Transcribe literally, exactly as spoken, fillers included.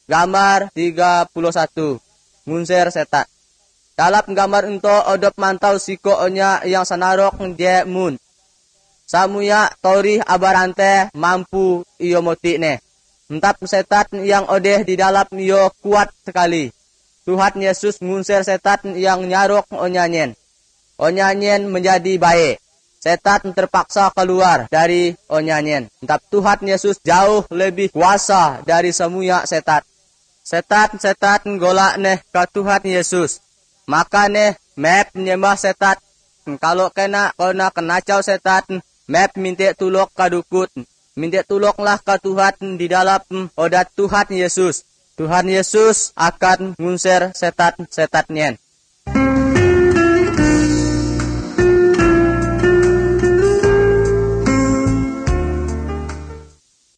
Gambar tiga puluh satu. Ngusir setan. Dalam gambar ento odop mantau siko onya yang sanarok dia mun. Samuya tori abarante mampu iyo moti ne. Entap setan yang odeh di dalam iyo kuat sekali. Tuhan Yesus ngusir setan yang nyarok onyanyen. Onyanyen menjadi baik. Setan terpaksa keluar dari onyanyen. Entap Tuhan Yesus jauh lebih kuasa dari semua setan. Setan-setan golak neh ke Tuhan Yesus. Maka neh mep nyembah setan. Kalau kena kena kenacau setan, mep minta tulok ke dukun. Minta tuloklah ke Tuhan di dalam odat Tuhan Yesus. Tuhan Yesus akan ngusir setan-setannya.